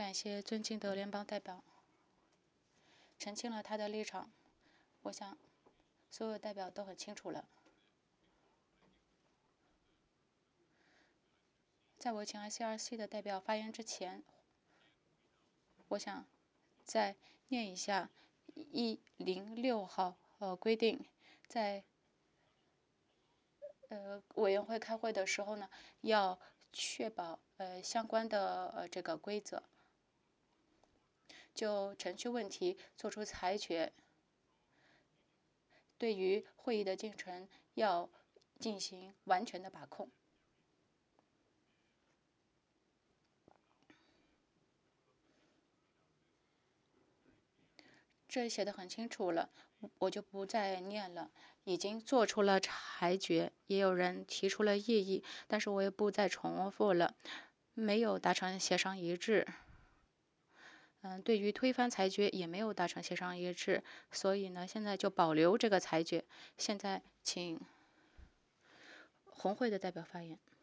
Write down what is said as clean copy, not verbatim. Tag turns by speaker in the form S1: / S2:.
S1: 感谢尊敬的联邦代表澄清了他的立场。我想所有代表都很清楚了。在我请 ICRC 的代表发言之前，我想再念一下106号规定，在委员会开会的时候呢，要确保相关的这个规则，就程序问题作出裁决。对于会议的进程要进行完全的把控。这写的很清楚了，我就不再念了。已经做出了裁决，也有人提出了异议，但是我也不再重复了。没有达成协商一致。对于推翻裁决也没有达成协商一致，所以呢，现在就保留这个裁决。现在请红会的代表发言。